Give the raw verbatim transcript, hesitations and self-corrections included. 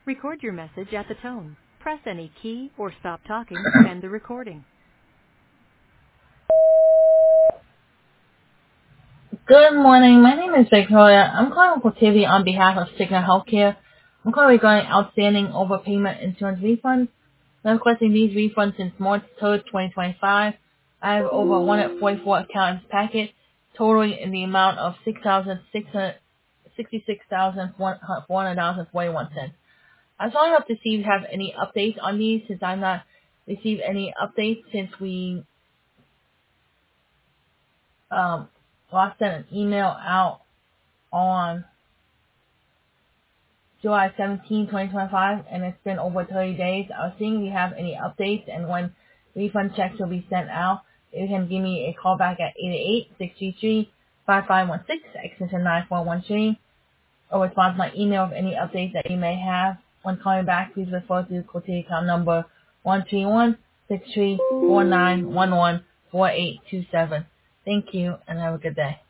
Record your message at the tone. Press any key or stop talking to end the recording. Good morning. My name is Victoria. I'm calling for T V on behalf of Cigna Healthcare. I'm calling regarding outstanding overpayment insurance refunds. I'm requesting these refunds since March third, twenty twenty-five. I have over one hundred forty-four accounts packet, totaling in the amount of six thousand six hundred sixty-six thousand four hundred dollars and forty-one cents. I was calling up to see if you have any updates on these, since I've not received any updates since we um, last sent an email out on July seventeenth, twenty twenty-five, and it's been over thirty days. I was seeing if you have any updates and when refund checks will be sent out. You can give me a call back at eight eight eight, six three three, five five one six, extension nine four one three, or respond to my email with any updates that you may have. When calling back, please refer to quotation account number one three one, six three four nine one one four eight two seven. Thank you, and have a good day.